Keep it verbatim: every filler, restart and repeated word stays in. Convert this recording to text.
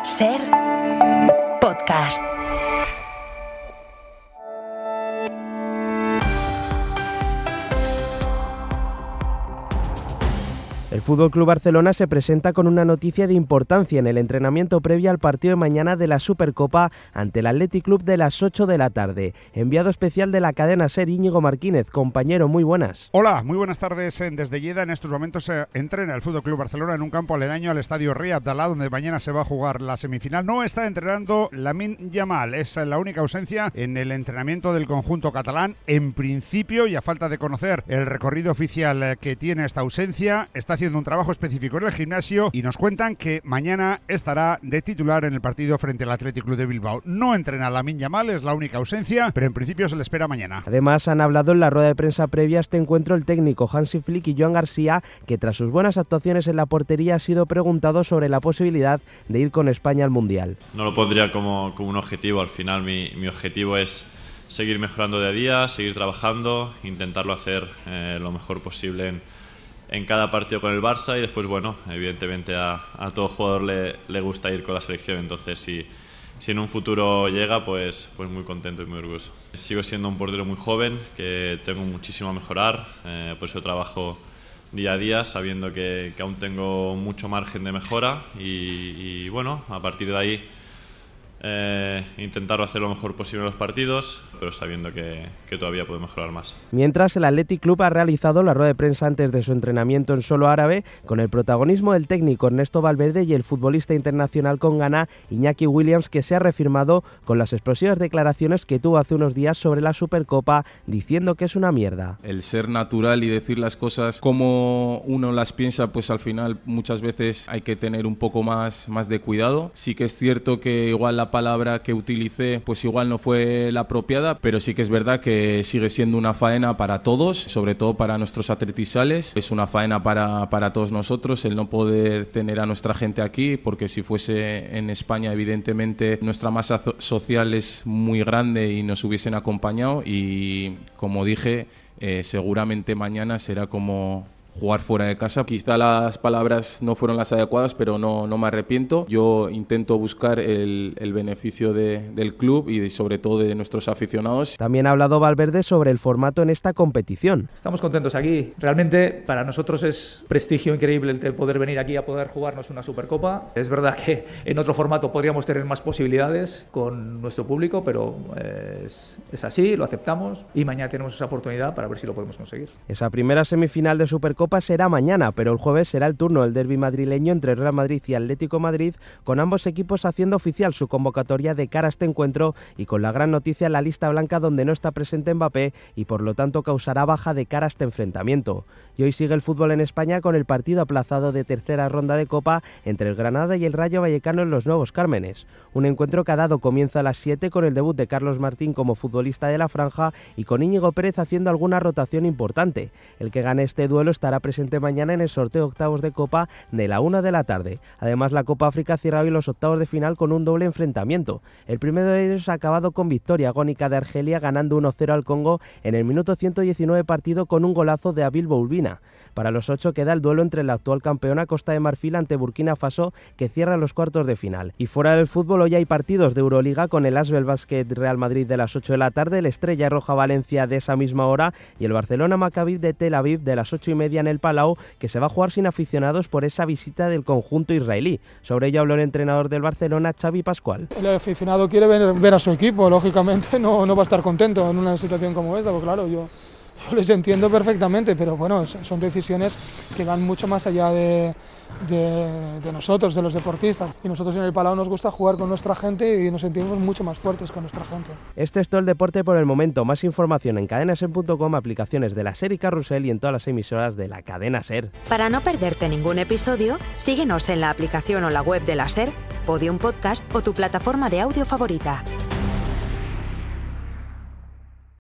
Ser Podcast. El F C Barcelona se presenta con una noticia de importancia en el entrenamiento previo al partido de mañana de la Supercopa ante el Athletic Club de las ocho de la tarde. Enviado especial de la cadena SER, Íñigo Martínez. Compañero, muy buenas. Hola, muy buenas tardes. Desde Lleida en estos momentos se entrena el F C Barcelona en un campo aledaño al estadio Rey Abdalá, donde mañana se va a jugar la semifinal. No está entrenando Lamine Yamal, es la única ausencia en el entrenamiento del conjunto catalán. En principio, y a falta de conocer el recorrido oficial que tiene esta ausencia, está haciendo un trabajo específico en el gimnasio y nos cuentan que mañana estará de titular en el partido frente al Athletic Club de Bilbao. No entrena Lamine Yamal, es la única ausencia, pero en principio se le espera mañana. Además, han hablado en la rueda de prensa previa a este encuentro el técnico Hansi Flick y Joan García, que tras sus buenas actuaciones en la portería ha sido preguntado sobre la posibilidad de ir con España al Mundial. No lo pondría como, como un objetivo, al final mi, mi objetivo es seguir mejorando día a día, seguir trabajando, intentarlo hacer eh, lo mejor posible en en cada partido con el Barça y después, bueno, evidentemente a, a todo jugador le, le gusta ir con la selección, entonces si, si en un futuro llega, pues, pues muy contento y muy orgulloso. Sigo siendo un portero muy joven, que tengo muchísimo a mejorar, eh, por eso trabajo día a día, sabiendo que, que aún tengo mucho margen de mejora y, y bueno, a partir de ahí Eh, intentar hacer lo mejor posible en los partidos, pero sabiendo que, que todavía puedo mejorar más. Mientras, el Athletic Club ha realizado la rueda de prensa antes de su entrenamiento en suelo árabe, con el protagonismo del técnico Ernesto Valverde y el futbolista internacional con Ghana, Iñaki Williams, que se ha reafirmado con las explosivas declaraciones que tuvo hace unos días sobre la Supercopa, diciendo que es una mierda. El ser natural y decir las cosas como uno las piensa, pues al final muchas veces hay que tener un poco más, más de cuidado. Sí que es cierto que igual la palabra que utilicé pues igual no fue la apropiada, pero sí que es verdad que sigue siendo una faena para todos, sobre todo para nuestros atletisales. Es una faena para, para todos nosotros el no poder tener a nuestra gente aquí, porque si fuese en España evidentemente nuestra masa social es muy grande y nos hubiesen acompañado y como dije, eh, seguramente mañana será como jugar fuera de casa. Quizá las palabras no fueron las adecuadas, pero no, no me arrepiento. Yo intento buscar el, el beneficio de, del club y sobre todo de nuestros aficionados. También ha hablado Valverde sobre el formato en esta competición. Estamos contentos aquí. Realmente para nosotros es prestigio increíble el poder venir aquí a poder jugarnos una Supercopa. Es verdad que en otro formato podríamos tener más posibilidades con nuestro público, pero es, es así, lo aceptamos y mañana tenemos esa oportunidad para ver si lo podemos conseguir. Esa primera semifinal de Supercopa será mañana, pero el jueves será el turno del derbi madrileño entre Real Madrid y Atlético Madrid, con ambos equipos haciendo oficial su convocatoria de cara a este encuentro y con la gran noticia en la lista blanca donde no está presente Mbappé y por lo tanto causará baja de cara a este enfrentamiento. Y hoy sigue el fútbol en España con el partido aplazado de tercera ronda de Copa entre el Granada y el Rayo Vallecano en los Nuevos Cármenes. Un encuentro que ha dado comienzo a las siete con el debut de Carlos Martín como futbolista de la franja y con Íñigo Pérez haciendo alguna rotación importante. El que gane este duelo estará presente mañana en el sorteo de octavos de Copa de la una de la tarde. Además, la Copa África cierra hoy los octavos de final con un doble enfrentamiento. El primero de ellos ha acabado con victoria agónica de Argelia, ganando uno cero al Congo en el minuto ciento diecinueve partido con un golazo de Abil Boulbina. Para los ocho queda el duelo entre la actual campeona Costa de Marfil ante Burkina Faso, que cierra los cuartos de final. Y fuera del fútbol, hoy hay partidos de Euroliga con el Asbel Basket Real Madrid de las ocho de la tarde, el Estrella Roja Valencia de esa misma hora y el Barcelona Maccabi de Tel Aviv de las ocho y media en el Palau, que se va a jugar sin aficionados por esa visita del conjunto israelí. Sobre ello habló el entrenador del Barcelona, Xavi Pascual. El aficionado quiere ver, ver a su equipo, lógicamente no, no va a estar contento en una situación como esta, porque claro, yo... Yo les entiendo perfectamente, pero bueno, son decisiones que van mucho más allá de, de, de nosotros, de los deportistas. Y nosotros en el Palau nos gusta jugar con nuestra gente y nos sentimos mucho más fuertes con nuestra gente. Este es todo el deporte por el momento. Más información en cadena ser punto com, aplicaciones de la SER y Carrusel y en todas las emisoras de la cadena SER. Para no perderte ningún episodio, síguenos en la aplicación o la web de la SER, Podium Podcast o tu plataforma de audio favorita.